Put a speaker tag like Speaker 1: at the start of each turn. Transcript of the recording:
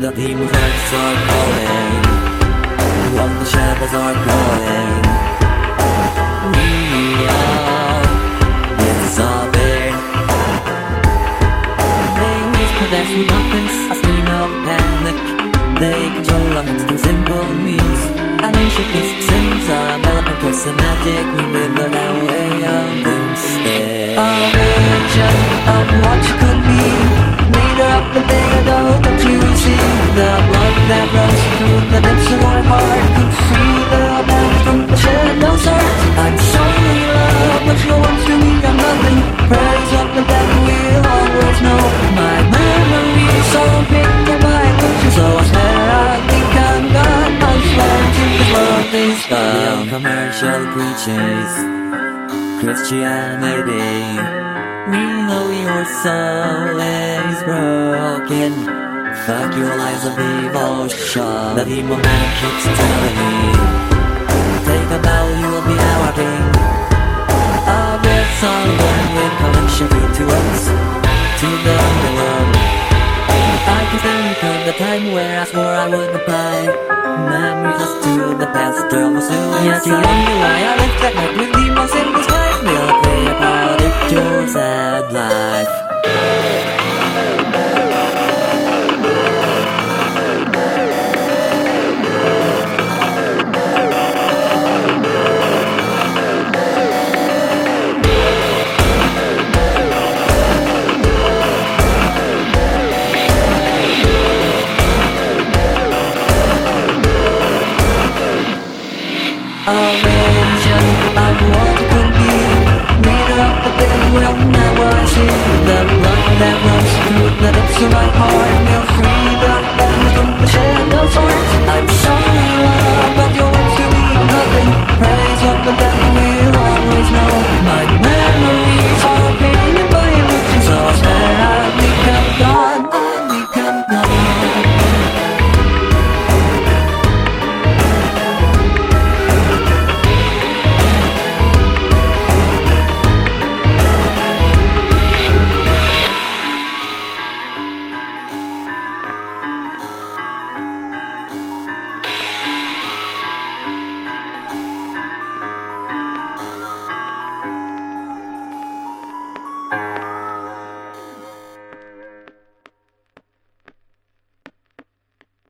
Speaker 1: The demon hearts are calling, what the shadows are calling. We are dissolving. They whisper that we nothing, a scream of panic. They control us through simple means. An ancient mystic sings a development personatic. We live in our way of doomsday. A vision of what you could be. Leader of the bigger dog, don't you see? The blood that runs through the depths of our heart could free the man from the shadow's heart. I'm sorry love, but you want to me I'm nothing. Praise of the dead we'll always know. My memory is so big by illusion, so I swear I think I'm God. I swear to the world is gone. Commercial preachers, Christianity. We know your soul is broken. Fuck your lies of devotion. The demon man keeps telling me, take a bow, you will be our king. A red sun will contribute to us, to the underworld. I can think of the time where I swore I would apply memories us to the past, girl was suicide. Yet you wonder why I left that night with demons in the sky. We'll play about it, your sad life. A vision of what it could be. Leader of the dead will never see. The blood that runs through the depths of my heart